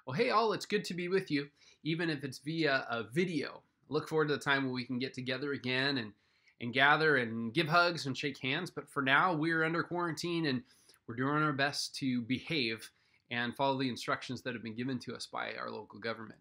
Well, hey, all, it's good to be with you, even if it's via a video. Look forward to the time when we can get together again and gather and give hugs and shake hands. But for now, we're under quarantine and we're doing our best to behave and follow the instructions that have been given to us by our local government.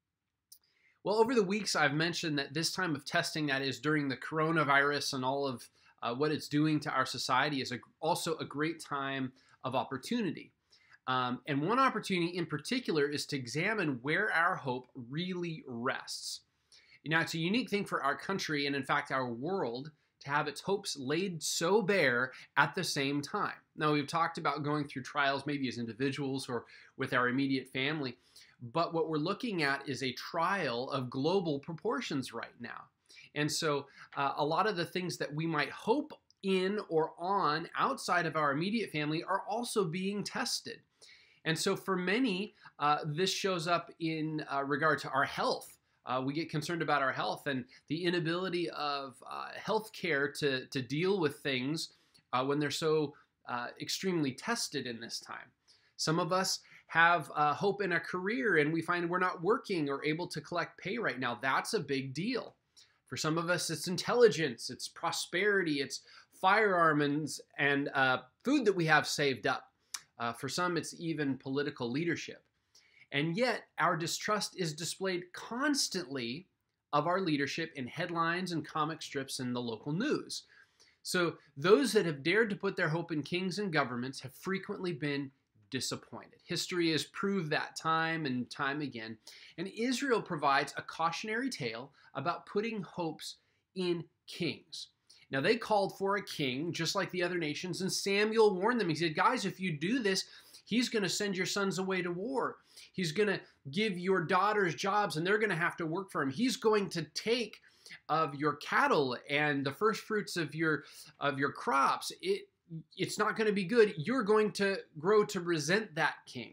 Well, over the weeks, I've mentioned that this time of testing, that is during the coronavirus and all of what it's doing to our society, is also a great time of opportunity. And one opportunity in particular is to examine where our hope really rests. Now, it's a unique thing for our country and, in fact, our world to have its hopes laid so bare at the same time. Now, we've talked about going through trials maybe as individuals or with our immediate family, but what we're looking at is a trial of global proportions right now. And so a lot of the things that we might hope in or on outside of our immediate family are also being tested. And so for many, this shows up in regard to our health. We get concerned about our health and the inability of healthcare to deal with things when they're so extremely tested in this time. Some of us have hope in a career and we find we're not working or able to collect pay right now. That's a big deal. For some of us, it's intelligence, it's prosperity, it's firearms and food that we have saved up. For some, it's even political leadership. And yet, our distrust is displayed constantly of our leadership in headlines and comic strips in the local news. So those that have dared to put their hope in kings and governments have frequently been disappointed. History has proved that time and time again. And Israel provides a cautionary tale about putting hopes in kings. Now, they called for a king, just like the other nations, and Samuel warned them. He said, guys, if you do this, he's going to send your sons away to war. He's going to give your daughters jobs, and they're going to have to work for him. He's going to take of your cattle and the first fruits of your crops. It's not going to be good. You're going to grow to resent that king.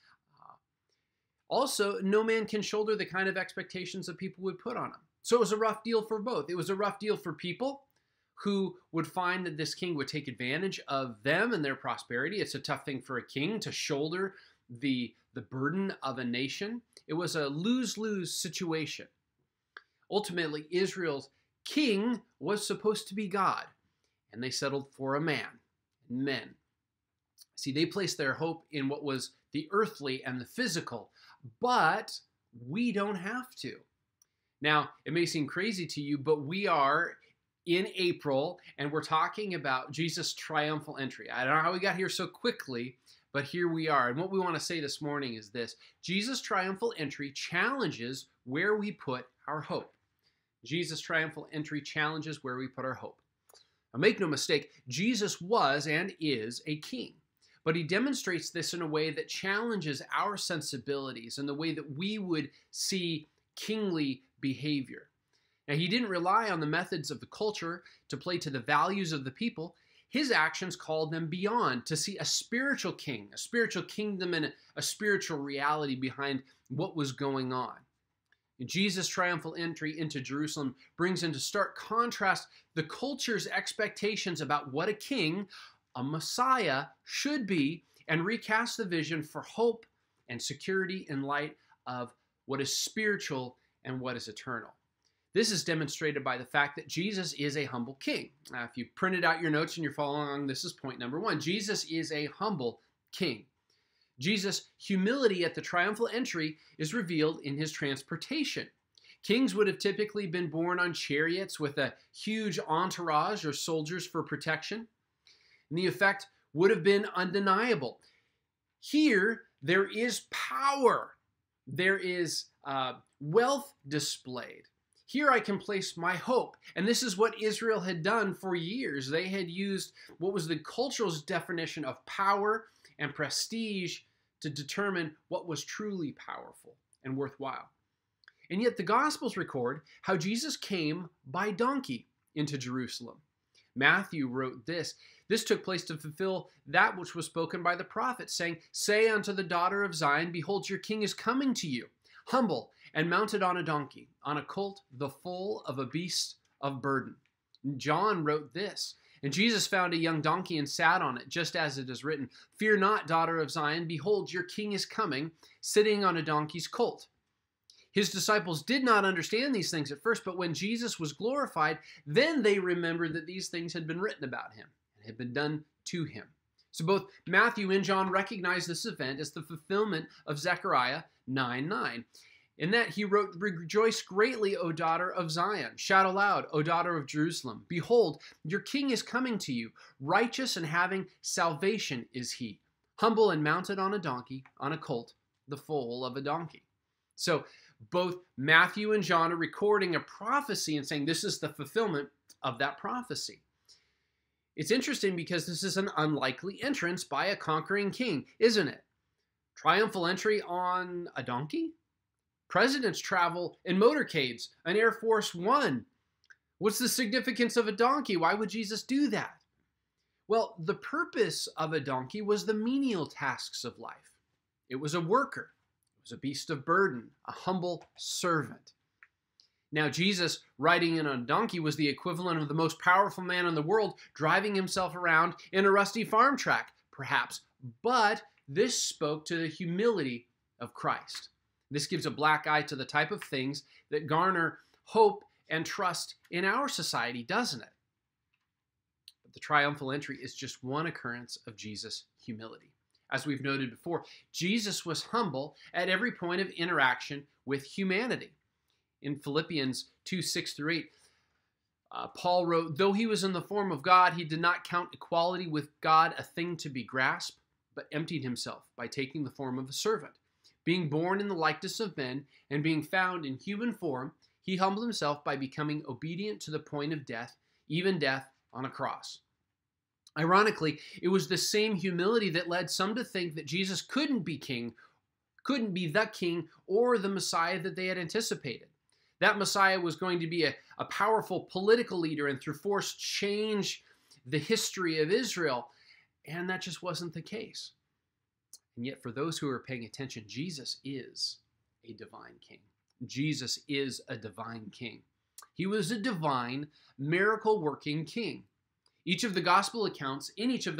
Also, no man can shoulder the kind of expectations that people would put on him. So it was a rough deal for both. It was a rough deal for people who would find that this king would take advantage of them and their prosperity. It's a tough thing for a king to shoulder the burden of a nation. It was a lose-lose situation. Ultimately, Israel's king was supposed to be God, and they settled for a man, men. See, they placed their hope in what was the earthly and the physical, but we don't have to. Now, it may seem crazy to you, but we are in April, and we're talking about Jesus' triumphal entry. I don't know how we got here so quickly, but here we are. And what we want to say this morning is this: Jesus' triumphal entry challenges where we put our hope. Jesus' triumphal entry challenges where we put our hope. Now, make no mistake, Jesus was and is a king, but he demonstrates this in a way that challenges our sensibilities and the way that we would see kingly behavior. Now, he didn't rely on the methods of the culture to play to the values of the people. His actions called them beyond to see a spiritual king, a spiritual kingdom, and a spiritual reality behind what was going on. And Jesus' triumphal entry into Jerusalem brings into stark contrast the culture's expectations about what a king, a Messiah, should be, and recasts the vision for hope and security in light of what is spiritual and what is eternal. This is demonstrated by the fact that Jesus is a humble king. Now, if you printed out your notes and you're following along, this is point number one. Jesus is a humble king. Jesus' humility at the triumphal entry is revealed in his transportation. Kings would have typically been borne on chariots with a huge entourage or soldiers for protection, and the effect would have been undeniable. Here, there is power. There is wealth displayed. Here I can place my hope. And this is what Israel had done for years. They had used what was the cultural definition of power and prestige to determine what was truly powerful and worthwhile. And yet the Gospels record how Jesus came by donkey into Jerusalem. Matthew wrote this: "This took place to fulfill that which was spoken by the prophet, saying, 'Say unto the daughter of Zion, Behold, your king is coming to you, humble and mounted on a donkey, on a colt, the foal of a beast of burden.'" John wrote this: And Jesus found a young donkey and sat on it, just as it is written, "Fear not, daughter of Zion, behold, your king is coming, sitting on a donkey's colt." His disciples did not understand these things at first, but when Jesus was glorified, then they remembered that these things had been written about him and had been done to him. So both Matthew and John recognize this event as the fulfillment of Zechariah 9:9. In that he wrote, "Rejoice greatly, O daughter of Zion. Shout aloud, O daughter of Jerusalem. Behold, your king is coming to you. Righteous and having salvation is he. Humble and mounted on a donkey, on a colt, the foal of a donkey." So both Matthew and John are recording a prophecy and saying this is the fulfillment of that prophecy. It's interesting because this is an unlikely entrance by a conquering king, isn't it? Triumphal entry on a donkey? Presidents travel in motorcades, an Air Force One. What's the significance of a donkey? Why would Jesus do that? Well, the purpose of a donkey was the menial tasks of life. It was a worker. It was a beast of burden, a humble servant. Now, Jesus riding in on a donkey was the equivalent of the most powerful man in the world driving himself around in a rusty farm track, perhaps. But this spoke to the humility of Christ. This gives a black eye to the type of things that garner hope and trust in our society, doesn't it? But the triumphal entry is just one occurrence of Jesus' humility. As we've noted before, Jesus was humble at every point of interaction with humanity. In Philippians 2:6-8, Paul wrote, "Though he was in the form of God, he did not count equality with God a thing to be grasped, but emptied himself by taking the form of a servant. Being born in the likeness of men, and being found in human form, he humbled himself by becoming obedient to the point of death, even death on a cross." Ironically, it was the same humility that led some to think that Jesus couldn't be the king or the Messiah that they had anticipated. That Messiah was going to be a powerful political leader and through force change the history of Israel. And that just wasn't the case. And yet for those who are paying attention, Jesus is a divine king. Jesus is a divine king. He was a divine, miracle-working king. In each of the gospel accounts,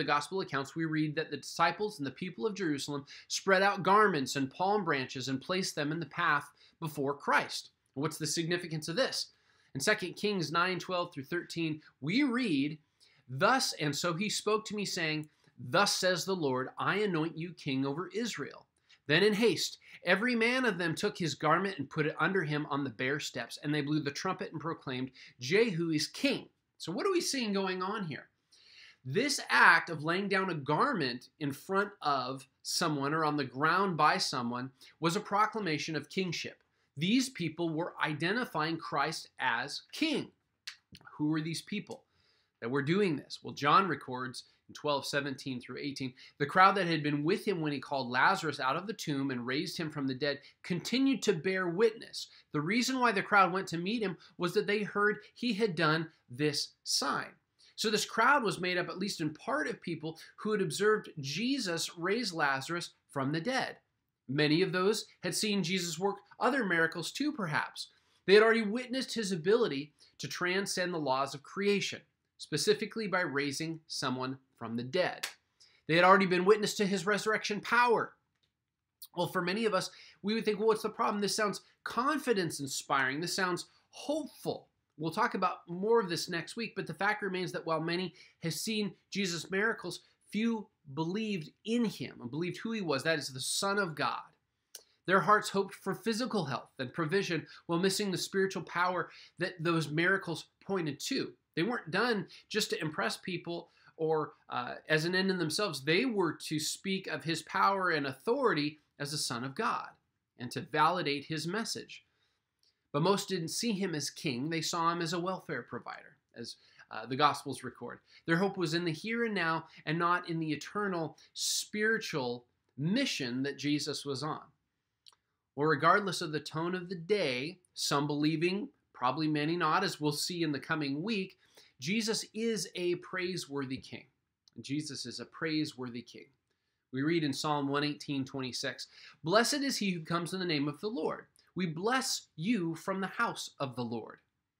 we read that the disciples and the people of Jerusalem spread out garments and palm branches and placed them in the path before Christ. What's the significance of this? In 2 Kings 9:12-13, we read, "Thus and so he spoke to me, saying, Thus says the Lord, I anoint you king over Israel. Then in haste, every man of them took his garment and put it under him on the bare steps, and they blew the trumpet and proclaimed, Jehu is king." So what are we seeing going on here? This act of laying down a garment in front of someone or on the ground by someone was a proclamation of kingship. These people were identifying Christ as king. Who were these people that were doing this? Well, John records in 12:17-18, the crowd that had been with him when he called Lazarus out of the tomb and raised him from the dead continued to bear witness. The reason why the crowd went to meet him was that they heard he had done this sign. So this crowd was made up at least in part of people who had observed Jesus raise Lazarus from the dead. Many of those had seen Jesus work other miracles too, perhaps. They had already witnessed his ability to transcend the laws of creation, specifically by raising someone from the dead. They had already been witness to his resurrection power. Well, for many of us, we would think, well, what's the problem? This sounds confidence-inspiring. This sounds hopeful. We'll talk about more of this next week, but the fact remains that while many have seen Jesus' miracles, few believed in him and believed who he was, that is the Son of God. Their hearts hoped for physical health and provision while missing the spiritual power that those miracles pointed to. They weren't done just to impress people or as an end in themselves. They were to speak of his power and authority as the Son of God and to validate his message. But most didn't see him as king. They saw him as a welfare provider, as the Gospels record. Their hope was in the here and now and not in the eternal spiritual mission that Jesus was on. Well, regardless of the tone of the day, some believing, probably many not, as we'll see in the coming week, Jesus is a praiseworthy king. Jesus is a praiseworthy king. We read in Psalm 118:26, "Blessed is he who comes in the name of the Lord. We bless you from the house of the Lord."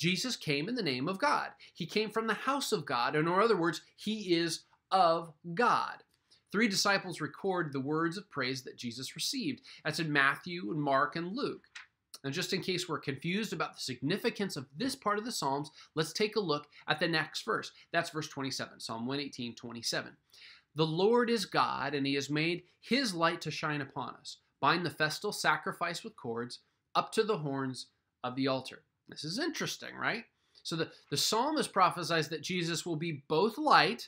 Jesus came in the name of God. He came from the house of God. In other words, he is of God. 3 disciples record the words of praise that Jesus received. That's in Matthew and Mark and Luke. And just in case we're confused about the significance of this part of the Psalms, let's take a look at the next verse. That's verse 27, Psalm 118:27. The Lord is God, and he has made his light to shine upon us. Bind the festal sacrifice with cords up to the horns of the altar. This is interesting, right? So the psalmist prophesies that Jesus will be both light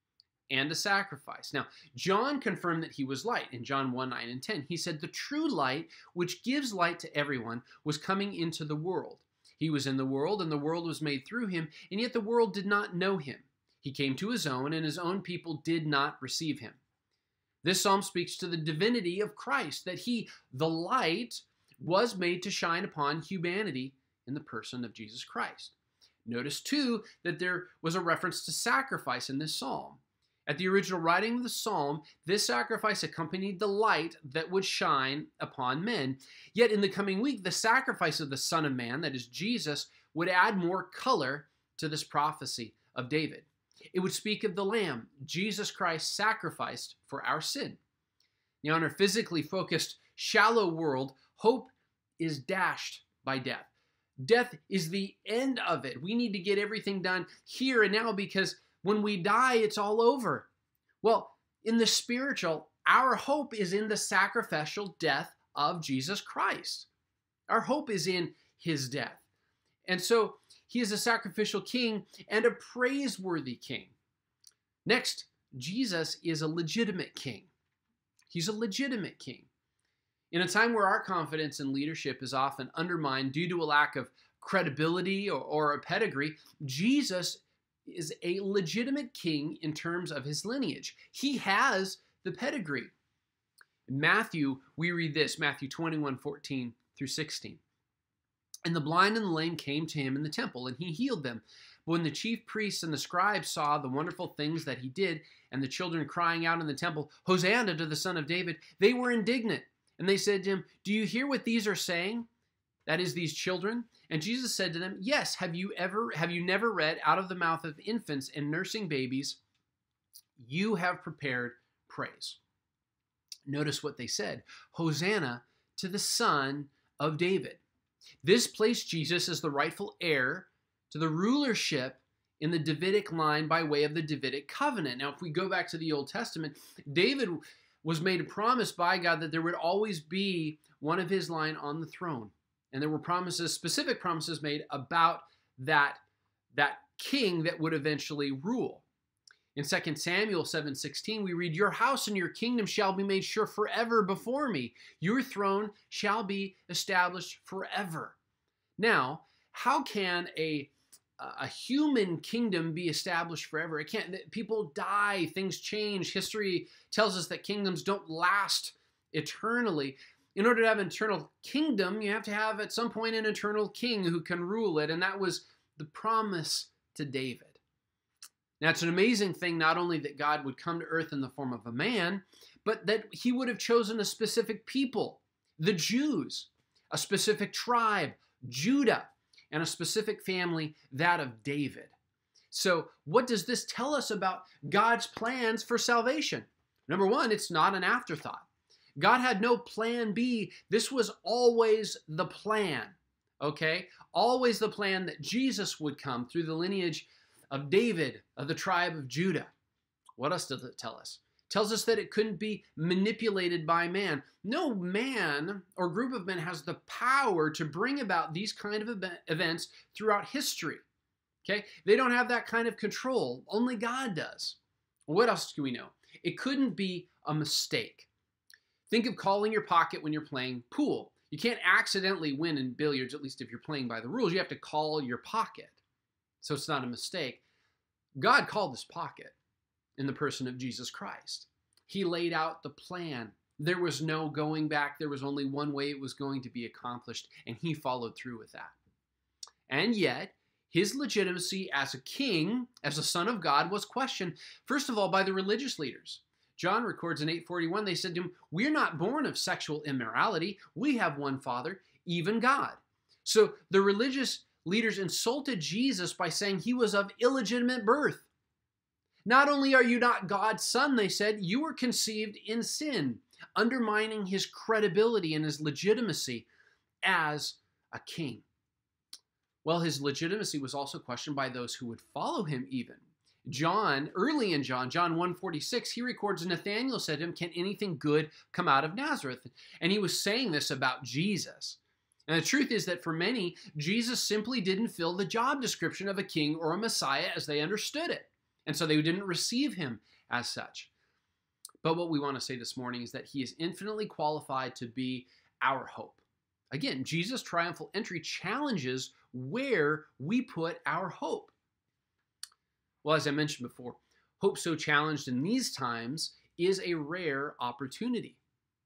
and a sacrifice. Now, John confirmed that he was light in John 1:9 and 10. He said, the true light, which gives light to everyone, was coming into the world. He was in the world, and the world was made through him, and yet the world did not know him. He came to his own, and his own people did not receive him. This psalm speaks to the divinity of Christ, that he, the light, was made to shine upon humanity in the person of Jesus Christ. Notice, too, that there was a reference to sacrifice in this psalm. At the original writing of the psalm, this sacrifice accompanied the light that would shine upon men. Yet in the coming week, the sacrifice of the Son of Man, that is Jesus, would add more color to this prophecy of David. It would speak of the Lamb, Jesus Christ, sacrificed for our sin. Now, in our physically focused, shallow world, hope is dashed by death. Death is the end of it. We need to get everything done here and now because when we die, it's all over. Well, in the spiritual, our hope is in the sacrificial death of Jesus Christ. Our hope is in his death. And so he is a sacrificial king and a praiseworthy king. Next, Jesus is a legitimate king. He's a legitimate king. In a time where our confidence in leadership is often undermined due to a lack of credibility or a pedigree, Jesus is a legitimate king in terms of his lineage. He has the pedigree. In Matthew, we read this, Matthew 21:14 through 16. And the blind and the lame came to him in the temple, and he healed them. But when the chief priests and the scribes saw the wonderful things that he did, and the children crying out in the temple, Hosanna to the Son of David, they were indignant. And they said to him, do you hear what these are saying? That is, these children? And Jesus said to them, yes, have you never read, out of the mouth of infants and nursing babies, you have prepared praise. Notice what they said, Hosanna to the Son of David. This placed Jesus as the rightful heir to the rulership in the Davidic line by way of the Davidic covenant. Now, if we go back to the Old Testament, David was made a promise by God that there would always be one of his line on the throne. And there were promises, specific promises made about that king that would eventually rule. In 2 Samuel 7:16, we read, your house and your kingdom shall be made sure forever before me. Your throne shall be established forever. Now, how can a human kingdom be established forever? It can't. People die, things change. History tells us that kingdoms don't last eternally. In order to have an eternal kingdom, you have to have at some point an eternal king who can rule it, and that was the promise to David. Now, it's an amazing thing not only that God would come to earth in the form of a man, but that he would have chosen a specific people, the Jews, a specific tribe, Judah, and a specific family, that of David. So what does this tell us about God's plans for salvation? Number one, it's not an afterthought. God had no plan B. This was always the plan, okay? Always the plan that Jesus would come through the lineage of David, of the tribe of Judah. What else does it tell us? It tells us that it couldn't be manipulated by man. No man or group of men has the power to bring about these kind of events throughout history, okay? They don't have that kind of control. Only God does. What else do we know? It couldn't be a mistake. Think of calling your pocket when you're playing pool. You can't accidentally win in billiards, at least if you're playing by the rules. You have to call your pocket. So it's not a mistake. God called this pocket in the person of Jesus Christ. He laid out the plan. There was no going back. There was only one way it was going to be accomplished, and he followed through with that. And yet, his legitimacy as a king, as a son of God, was questioned, first of all, by the religious leaders. John records in 8:41, they said to him, we're not born of sexual immorality. We have one Father, even God. So the religious leaders insulted Jesus by saying he was of illegitimate birth. Not only are you not God's son, they said, you were conceived in sin, undermining his credibility and his legitimacy as a king. Well, his legitimacy was also questioned by those who would follow him even. John, early in John 1:46, he records Nathanael said to him, can anything good come out of Nazareth? And he was saying this about Jesus. And the truth is that for many, Jesus simply didn't fill the job description of a king or a Messiah as they understood it. And so they didn't receive him as such. But what we want to say this morning is that he is infinitely qualified to be our hope. Again, Jesus' triumphal entry challenges where we put our hope. Well, as I mentioned before, hope so challenged in these times is a rare opportunity.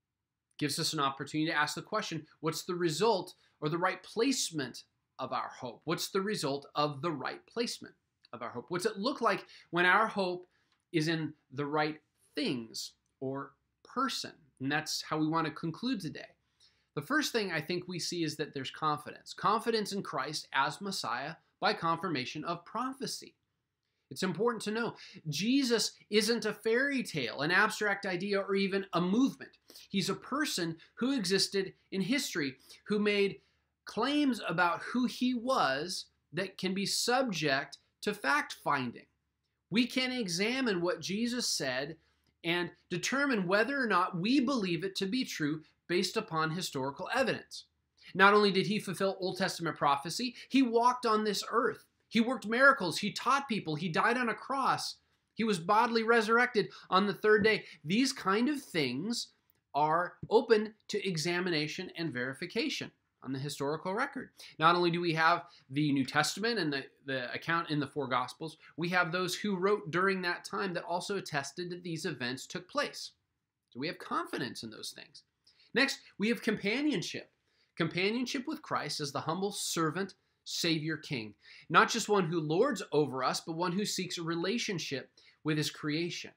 Gives us an opportunity to ask the question, what's the result or the right placement of our hope? What's the result of the right placement of our hope? What's it look like when our hope is in the right things or person? And that's how we want to conclude today. The first thing I think we see is that there's confidence. Confidence in Christ as Messiah by confirmation of prophecy. It's important to know Jesus isn't a fairy tale, an abstract idea, or even a movement. He's a person who existed in history, who made claims about who he was that can be subject to fact-finding. We can examine what Jesus said and determine whether or not we believe it to be true based upon historical evidence. Not only did he fulfill Old Testament prophecy, he walked on this earth. He worked miracles. He taught people. He died on a cross. He was bodily resurrected on the third day. These kind of things are open to examination and verification on the historical record. Not only do we have the New Testament and the account in the four Gospels, we have those who wrote during that time that also attested that these events took place. So we have confidence in those things. Next, we have companionship. Companionship with Christ as the humble servant, Savior, King. Not just one who lords over us, but one who seeks a relationship with his creation.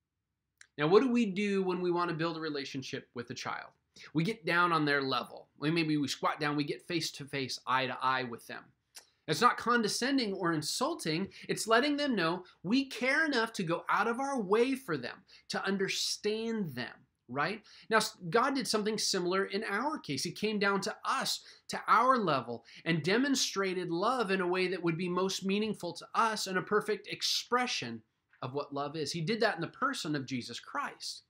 Now, what do we do when we want to build a relationship with a child? We get down on their level. Maybe we squat down, we get face to face, eye to eye with them. It's not condescending or insulting. It's letting them know we care enough to go out of our way for them, to understand them. Right? Now, God did something similar in our case. He came down to us, to our level, and demonstrated love in a way that would be most meaningful to us and a perfect expression of what love is. He did that in the person of Jesus Christ.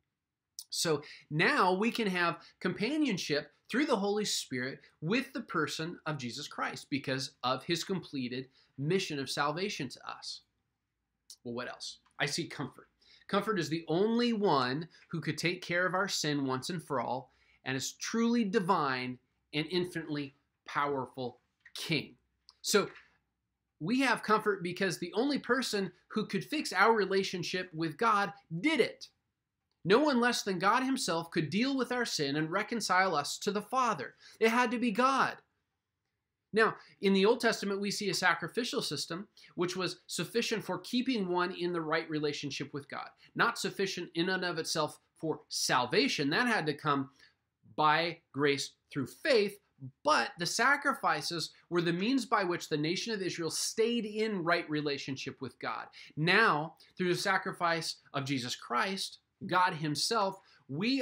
So now we can have companionship through the Holy Spirit with the person of Jesus Christ because of his completed mission of salvation to us. Well, what else? I see comfort. Comfort is the only one who could take care of our sin once and for all, and is truly divine and infinitely powerful King. So we have comfort because the only person who could fix our relationship with God did it. No one less than God himself could deal with our sin and reconcile us to the Father. It had to be God. Now, in the Old Testament, we see a sacrificial system which was sufficient for keeping one in the right relationship with God. Not sufficient in and of itself for salvation. That had to come by grace through faith, but the sacrifices were the means by which the nation of Israel stayed in right relationship with God. Now, through the sacrifice of Jesus Christ, God himself, we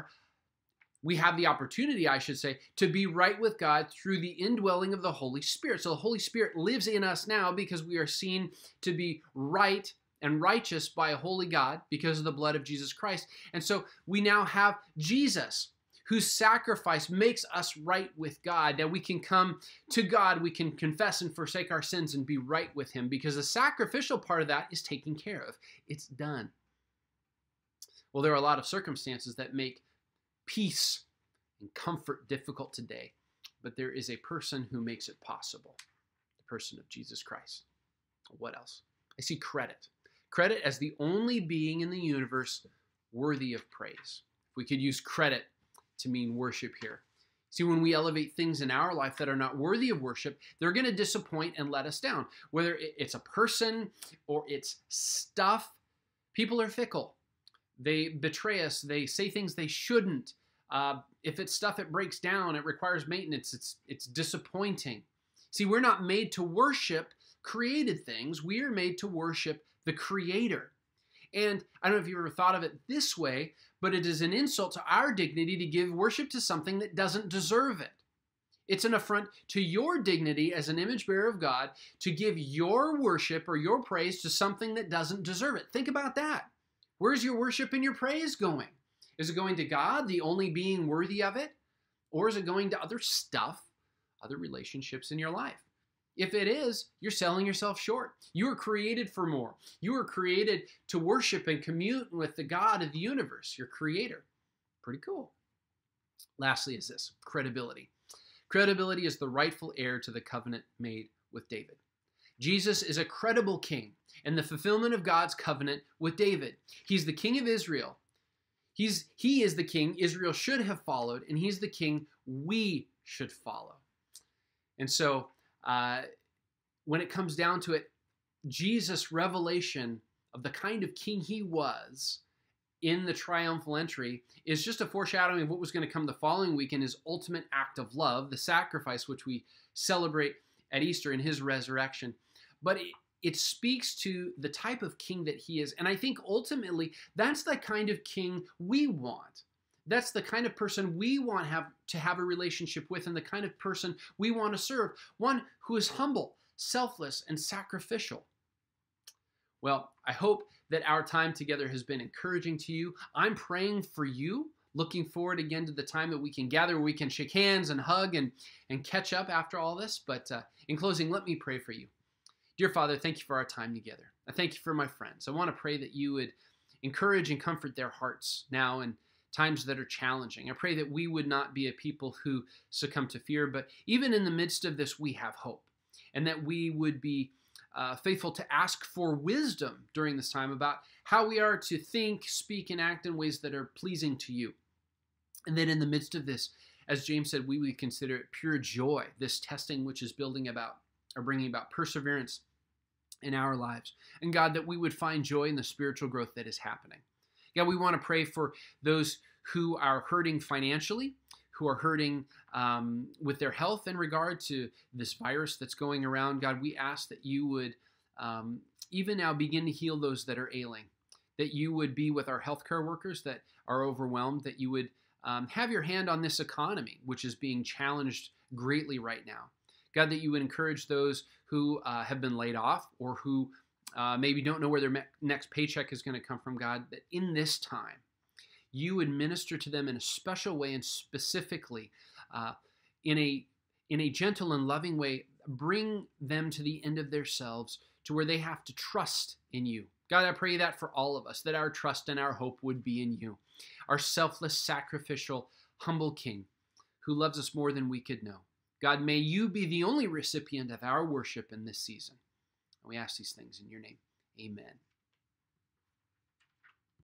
have the opportunity, I should say, to be right with God through the indwelling of the Holy Spirit. So the Holy Spirit lives in us now because we are seen to be right and righteous by a holy God because of the blood of Jesus Christ. And so we now have Jesus, whose sacrifice makes us right with God. That we can come to God, we can confess and forsake our sins and be right with him because the sacrificial part of that is taken care of. It's done. Well, there are a lot of circumstances that make peace and comfort difficult today, but there is a person who makes it possible, the person of Jesus Christ. What else? I see credit. Credit as the only being in the universe worthy of praise. If we could use credit to mean worship here. See, when we elevate things in our life that are not worthy of worship, they're going to disappoint and let us down. Whether it's a person or it's stuff, people are fickle. They betray us. They say things they shouldn't. If it's stuff, it breaks down. It requires maintenance. It's disappointing. See, we're not made to worship created things. We are made to worship the Creator. And I don't know if you've ever thought of it this way, but it is an insult to our dignity to give worship to something that doesn't deserve it. It's an affront to your dignity as an image bearer of God to give your worship or your praise to something that doesn't deserve it. Think about that. Where's your worship and your praise going? Is it going to God, the only being worthy of it? Or is it going to other stuff, other relationships in your life? If it is, you're selling yourself short. You were created for more. You were created to worship and commune with the God of the universe, your creator. Pretty cool. Lastly is this, credibility. Credibility is the rightful heir to the covenant made with David. Jesus is a credible king and the fulfillment of God's covenant with David. He's the king of Israel. He is the king Israel should have followed, and he's the king we should follow. And so when it comes down to it, Jesus' revelation of the kind of king he was in the triumphal entry is just a foreshadowing of what was going to come the following week in his ultimate act of love, the sacrifice which we celebrate at Easter in his resurrection. But it speaks to the type of king that he is. And I think ultimately that's the kind of king we want. That's the kind of person we want to have a relationship with, and the kind of person we want to serve. One who is humble, selfless, and sacrificial. Well, I hope that our time together has been encouraging to you. I'm praying for you. Looking forward again to the time that we can gather, where we can shake hands and hug and catch up after all this. But in closing, let me pray for you. Dear Father, thank you for our time together. I thank you for my friends. I want to pray that you would encourage and comfort their hearts now in times that are challenging. I pray that we would not be a people who succumb to fear, but even in the midst of this, we have hope. And that we would be faithful to ask for wisdom during this time about how we are to think, speak, and act in ways that are pleasing to you. And that in the midst of this, as James said, we would consider it pure joy, this testing which is bringing about perseverance in our lives. And God, that we would find joy in the spiritual growth that is happening. God, we want to pray for those who are hurting financially, who are hurting with their health in regard to this virus that's going around. God, we ask that you would even now begin to heal those that are ailing, that you would be with our healthcare workers that are overwhelmed, that you would have your hand on this economy, which is being challenged greatly right now. God, that you would encourage those who have been laid off or who maybe don't know where their next paycheck is going to come from, God, that in this time, you would minister to them in a special way and specifically in a gentle and loving way, bring them to the end of themselves to where they have to trust in you. God, I pray that for all of us, that our trust and our hope would be in you, our selfless, sacrificial, humble King who loves us more than we could know. God, may you be the only recipient of our worship in this season. And we ask these things in your name. Amen.